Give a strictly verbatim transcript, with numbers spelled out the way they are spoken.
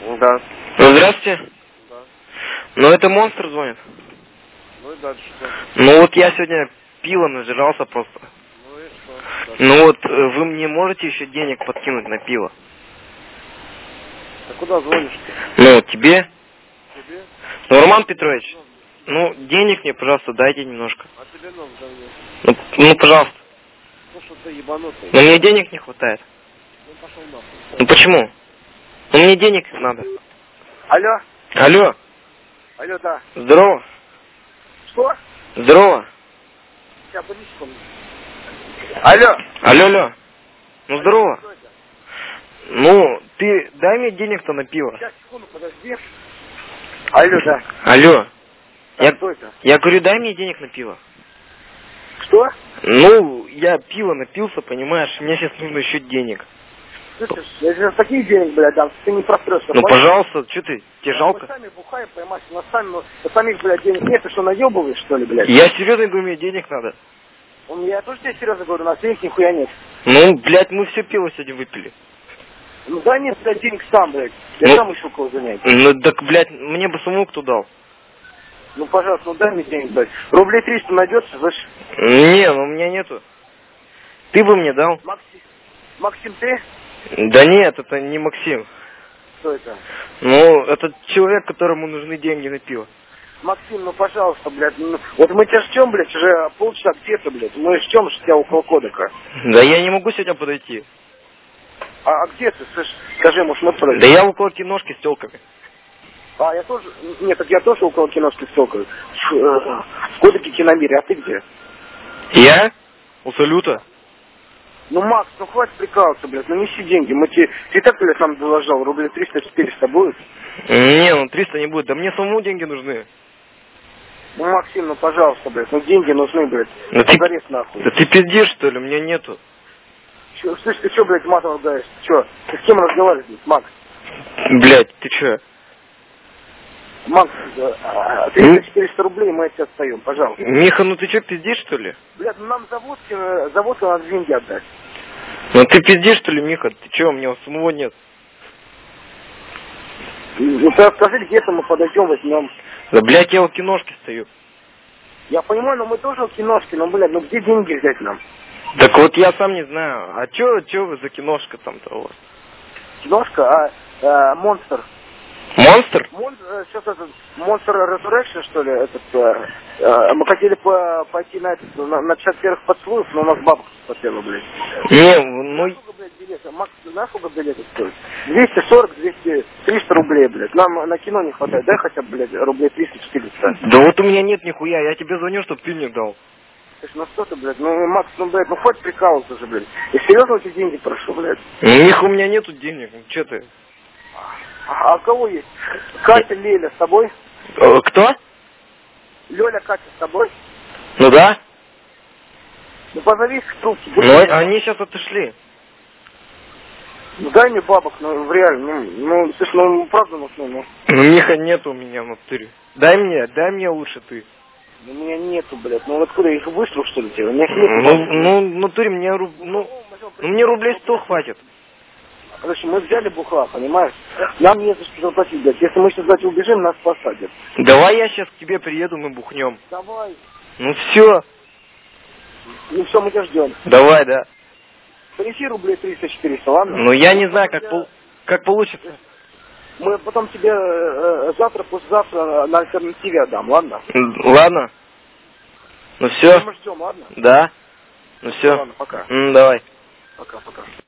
Да. Ну, здравствуйте. Да. Ну, это Монстр звонит. Ну и дальше что? Ну, вот я сегодня пиво нажирался просто. Ну и что? Дальше. Ну, вот э, вы мне можете еще денег подкинуть на пиво? А куда звонишь? Ну, тебе? Тебе? Ну, Роман Петрович, ну, денег мне, пожалуйста, дайте немножко. А тебе ног давно. Ну, ну, пожалуйста. Ну что ты ебанутый? Но мне денег не хватает. Ну пошел нахуй. Ну, почему? Ну, мне денег надо. Алло? Алло, Алло, да. здорово. Что? Здорово. Сейчас, подожди секунду. Алло? Алло, алло. Ну, здорово. Что это? Ну, ты дай мне денег-то на пиво. Сейчас, секунду, подожди. Алло, да. Алло. Так, Я, кто это? я говорю, дай мне денег на пиво. Что? Ну, я пиво напился, понимаешь, мне сейчас нужно еще денег. Слышишь, я тебе такие денег, блядь, дам, ты не прострешься. Ну, пожалуйста, что ты, тебе жалко? Мы сами бухаем, понимаешь, у нас сами, ну, у самих, блядь, денег нет, ты что, наебываешь, что ли, блядь? Я серьезно говорю, мне денег надо. Он, я тоже тебе серьезно говорю, у нас денег нихуя нет. Ну, блядь, мы все пиво сегодня выпили. Ну да нет, блядь, денег сам, блядь. Я Ну, сам ищу кого занять. Ну, так, блядь, мне бы самому кто дал. Ну, пожалуйста, ну дай мне денег, блядь. Рублей триста найдется, слышь? Не, ну у меня нету. Ты бы мне дал. Максим, Максим, ты? Да нет, это не Максим. Кто это? Ну, это человек, которому нужны деньги на пиво. Максим, ну пожалуйста, блядь, ну, вот мы тебя ждем, блядь, уже полчаса где-то, блядь. Мы ждем, что тебя около кодека. Да я не могу сегодня подойти. А, а где ты, слышь? Скажи, может, мы подойдем? Да я около киношки с телками. А, я тоже, нет, так я тоже около киношки стелкаю. В, э, в кодеке киномире, а ты где? Я? У Салюта. Ну, Макс, ну хватит прикалываться, блядь, ну неси деньги. Мы тебе, ты и так, блядь, нам заложил, рублей триста-четыреста будет? Не, ну триста не будет. Да мне самому деньги нужны. Ну, Максим, ну пожалуйста, блядь, ну деньги нужны, блядь. Да ты, Позарез нахуй. да ты пиздишь, что ли? У меня нету. Чё, слышь, ты что, блядь, матом ругаешь? Чё? Ты с кем разговариваешь, блядь, Макс? Блядь, ты чё? Макс, триста-четыреста рублей мы от тебя отстаем, пожалуйста. Миха, ну ты чё, пиздишь, что ли? Блядь, ну нам за водки, э, за водку надо деньги отдать. Ну ты пиздишь, что ли, Миха? Ты чё, у меня у самого нет. Ну ты расскажи, где-то мы подойдем, возьмем. Да, блядь, я у киношки стою. Я понимаю, но мы тоже в киношке, но, блядь, ну где деньги взять нам? Так вот я сам не знаю. А чё, чё вы за киношка там-то у вас? Киношка, а, а Монстр. Монстр? Мон, э, что-то этот, Монстр Resurrection, что ли, этот, э, э, мы хотели по, пойти на этот, на, на пятьдесят первых поцелуев, но у нас бабка спотела, блядь. Не, ну... Сколько, блядь, билетов? Макс, знаешь, сколько билетов стоит? двести сорок, двести, триста рублей, блядь. Нам на кино не хватает. Дай хотя бы, блядь, рублей триста-четыреста. Да вот у меня нет нихуя, я тебе звоню, чтоб ты мне дал. Слушай, ну что ты, блядь, ну, Макс, ну, блядь, ну хоть прикалываться же, блядь. Я серьезно эти деньги прошу, блядь. Ну, них у меня нету денег, ну чё ты? А, а у кого есть? Катя, Леля с тобой? Э, Кто? Лёля, Катя с тобой? Ну да. Ну позови их к трубке. Ну, они сейчас отошли. Ну дай мне бабок, ну в реально, ну, ну слушай, ну правда нужно, ну. Ну, Миха, нет у меня в натуре. Дай мне, дай мне лучше ты. У меня нету, блядь. Ну откуда я их вышлю, что ли, тебе? У меня их нету. Ну, ну, в натуре мне, руб- ну, ну, мне рублей сто хватит. Короче, мы взяли бухла, понимаешь? Нам не за что заплатить, блядь. Если мы сейчас куда-то убежим, нас посадят. Давай я сейчас к тебе приеду, мы бухнем. Давай. Ну все. Ну все, мы тебя ждем. Давай, да. Принеси рублей триста-четыреста, ладно? Ну я не знаю, как, пол- как получится. Мы потом тебе э, завтра, послезавтра на альтернативе отдам, ладно? Ладно. Ну все. Мы ждем, ладно? Да. Ну все. Ладно, пока. М, давай. Пока-пока.